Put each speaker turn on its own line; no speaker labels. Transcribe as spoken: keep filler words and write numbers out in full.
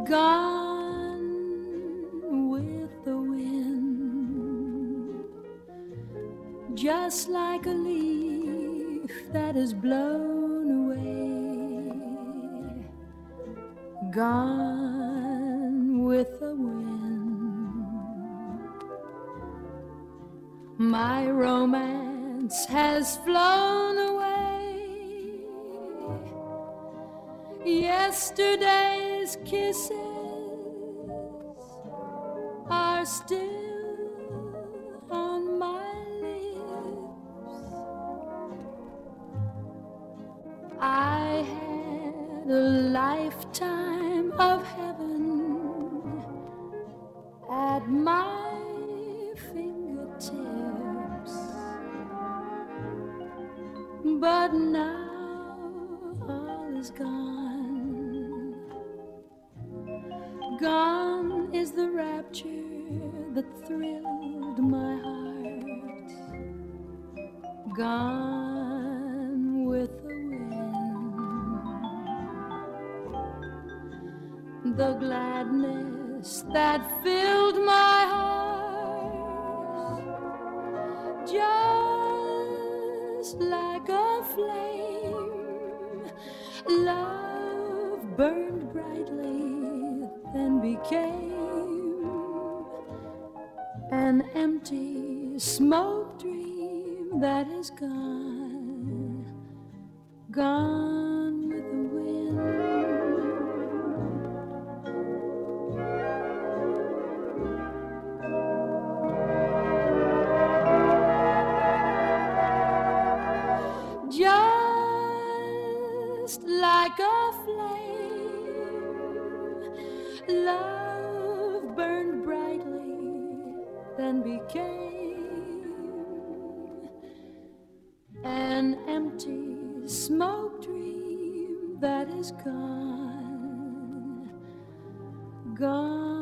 gone with the wind, just like a leaf that is blown away, gone with the wind. My romance has flown away. Yesterday's kisses are still on my lips. I had a lifetime of heaven at my fingertips, but now all is gone. Gone is the rapture that thrilled my heart, gone with the wind. The gladness that filled my heart, just like a flame, love burned brightly, then became an empty smoke dream that is gone, gone with the wind. Just like a flame, love burned brightly, then became an empty smoke dream that is gone, gone.